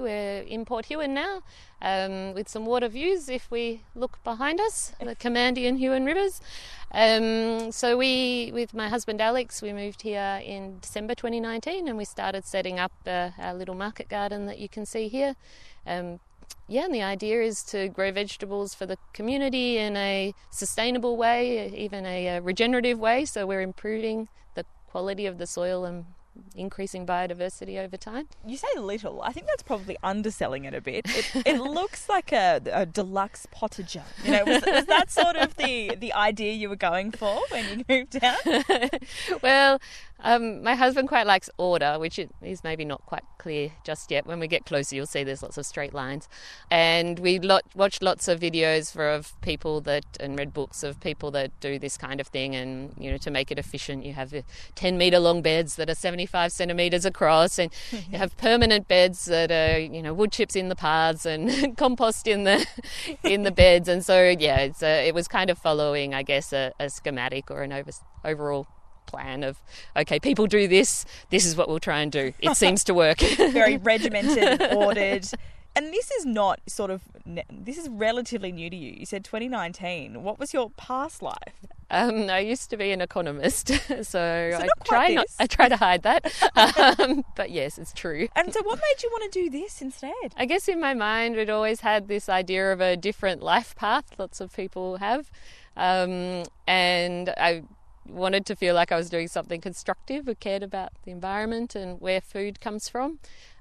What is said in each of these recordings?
We're in Port Huon now, with some water views if we look behind us, the Kamandi and Huon rivers. So we, with my husband Alex, we moved here in December 2019 and we started setting up our little market garden that you can see here. And the idea is to grow vegetables for the community in a sustainable way, even a regenerative way, so we're improving the quality of the soil and increasing biodiversity over time. You say little. I think that's probably underselling it a bit. It looks like a deluxe potager. Was that sort of the idea you were going for when you moved down? Well, my husband quite likes order, which is maybe not quite clear just yet. When we get closer, you'll see there's lots of straight lines. And we watched lots of videos of people and read books of people that do this kind of thing. And, to make it efficient, you have 10-metre long beds that are 75 centimetres across, and you have permanent beds that are, wood chips in the paths and compost in the beds. And so, it was kind of following, I guess, a schematic or an overall plan of, okay, people do this is what we'll try and do. It seems to work. Very regimented, ordered. And this is relatively new to you. You said 2019. What was your past life? I used to be an economist, so I try to hide that. But yes, it's true. And so what made you want to do this instead? I guess in my mind, we'd always had this idea of a different life path. Lots of people have. And I wanted to feel like I was doing something constructive. I cared about the environment and where food comes from.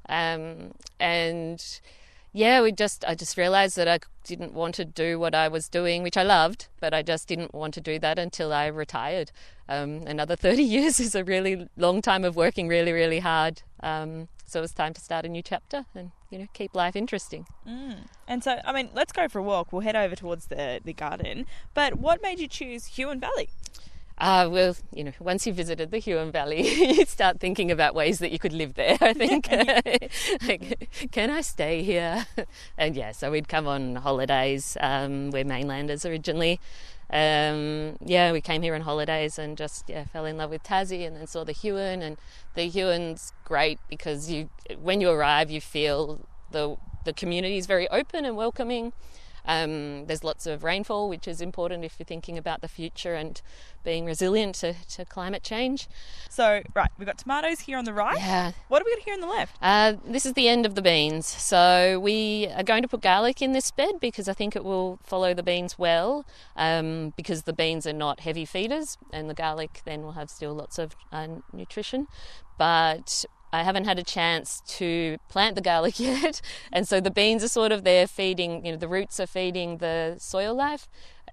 I just realised that I didn't want to do what I was doing, which I loved, but I just didn't want to do that until I retired. Another 30 years is a really long time of working really, really hard. So it was time to start a new chapter and, keep life interesting. And so, let's go for a walk. We'll head over towards the garden. But what made you choose Huon Valley? Once you visited the Huon Valley, you start thinking about ways that you could live there, I think. Can I stay here? And so we'd come on holidays. We're mainlanders originally. We came here on holidays and just fell in love with Tassie and then saw the Huon. And the Huon's great because when you arrive, you feel the community is very open and welcoming. There's lots of rainfall, which is important if you're thinking about the future and being resilient to climate change. So, right, we've got tomatoes here on the right. Yeah. What have we got here on the left? This is the end of the beans. So we are going to put garlic in this bed because I think it will follow the beans well, because the beans are not heavy feeders and the garlic then will have still lots of nutrition. But I haven't had a chance to plant the garlic yet, and so the beans are sort of there feeding, the roots are feeding the soil life.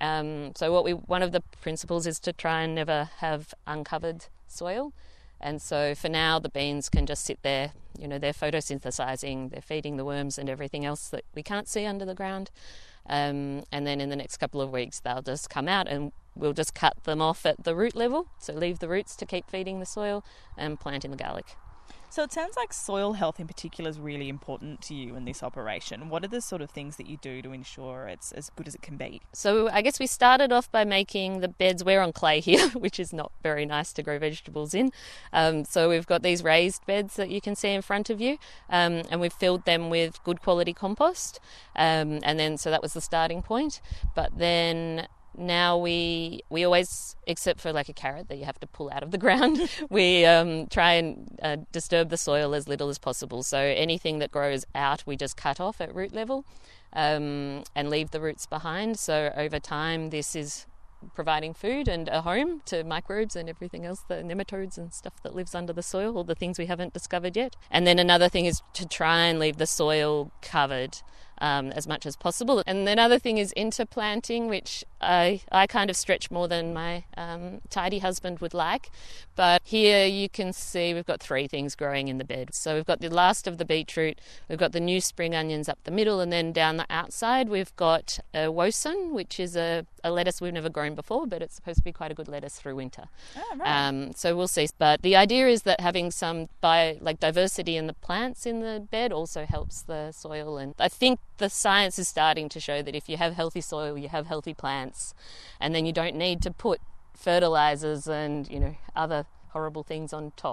So one of the principles is to try and never have uncovered soil, and so for now the beans can just sit there, they're photosynthesizing, they're feeding the worms and everything else that we can't see under the ground. And then in the next couple of weeks they'll just come out and we'll just cut them off at the root level, so leave the roots to keep feeding the soil and plant in the garlic. So it sounds like soil health in particular is really important to you in this operation. What are the sort of things that you do to ensure it's as good as it can be? So I guess we started off by making the beds. We're on clay here, which is not very nice to grow vegetables in. So we've got these raised beds that you can see in front of you, and we've filled them with good quality compost. And then so that was the starting point. But then now we always, except for like a carrot that you have to pull out of the ground, we try and disturb the soil as little as possible. So anything that grows out we just cut off at root level and leave the roots behind. So over time this is providing food and a home to microbes and everything else, the nematodes and stuff that lives under the soil, all the things we haven't discovered yet. And then another thing is to try and leave the soil covered as much as possible. And then another thing is interplanting, which I kind of stretch more than my tidy husband would like. But here you can see we've got 3 things growing in the bed. So we've got the last of the beetroot, we've got the new spring onions up the middle, and then down the outside we've got a wosun, which is a lettuce we've never grown before, but it's supposed to be quite a good lettuce through winter. Oh, right. So we'll see. But the idea is that having some diversity in the plants in the bed also helps the soil. And I think the science is starting to show that if you have healthy soil, you have healthy plants, and then you don't need to put fertilizers and other horrible things on top.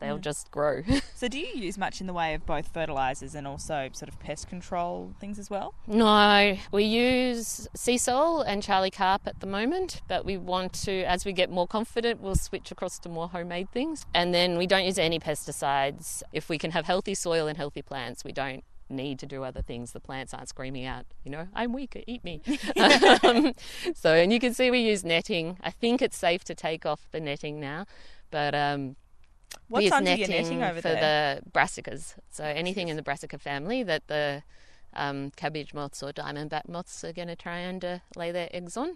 They'll just grow. So do you use much in the way of both fertilisers and also sort of pest control things as well? No, we use sea salt and Charlie Carp at the moment, but we want to, as we get more confident, we'll switch across to more homemade things. And then we don't use any pesticides. If we can have healthy soil and healthy plants, we don't need to do other things. The plants aren't screaming out, I'm weak, eat me. And you can see we use netting. I think it's safe to take off the netting now, but what's under your netting over for there? the brassicas. So anything in the brassica family that the cabbage moths or diamondback moths are going to try and lay their eggs on,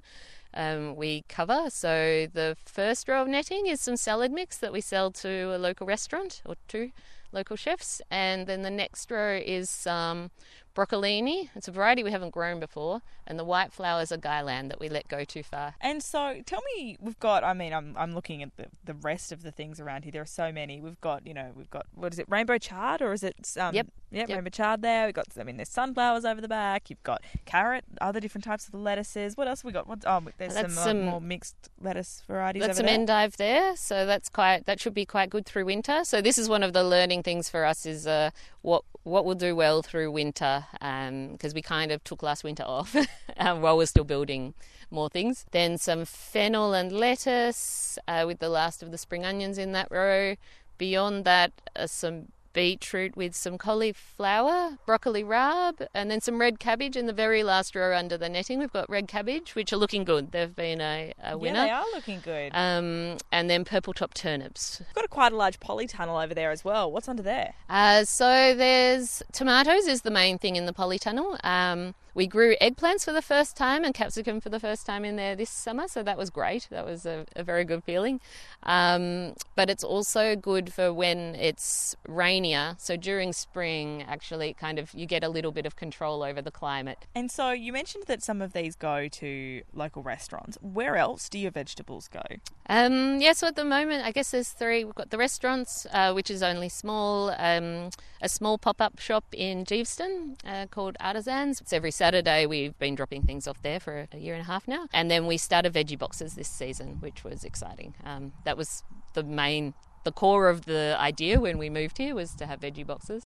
we cover. So the first row of netting is some salad mix that we sell to a local restaurant or two local chefs, and then the next row is some broccolini. It's a variety we haven't grown before, and the white flowers are Guyland that we let go too far. And so tell me, I'm looking at the rest of the things around here. There are so many. We've got what is it, rainbow chard, or is it Yep. rainbow chard there. We've got, there's sunflowers over the back. You've got carrot, other different types of lettuces. What else have we got? There's some more mixed lettuce varieties over there. That's some endive there, so that should be quite good through winter. So this is one of the learning things for us is what will do well through winter, because we kind of took last winter off while we're still building more things. Then some fennel and lettuce with the last of the spring onions in that row. Beyond that, some beetroot with some cauliflower, broccoli rabe, and then some red cabbage in the very last row under the netting. We've got red cabbage, which are looking good. They've been a winner. Yeah, they are looking good. And then purple top turnips. We've got quite a large polytunnel over there as well. What's under there? So there's tomatoes is the main thing in the polytunnel. We grew eggplants for the first time and capsicum for the first time in there this summer, so that was great. That was a very good feeling. But it's also good for when it's rainier. So during spring, actually, you get a little bit of control over the climate. And so you mentioned that some of these go to local restaurants. Where else do your vegetables go? So at the moment, I guess there's three. We've got the restaurants, which is only small, a small pop-up shop in Geeveston called Artisans. It's every Saturday. We've been dropping things off there for a year and a half now. And then we started veggie boxes this season, which was exciting. That was the core of the idea when we moved here, was to have veggie boxes.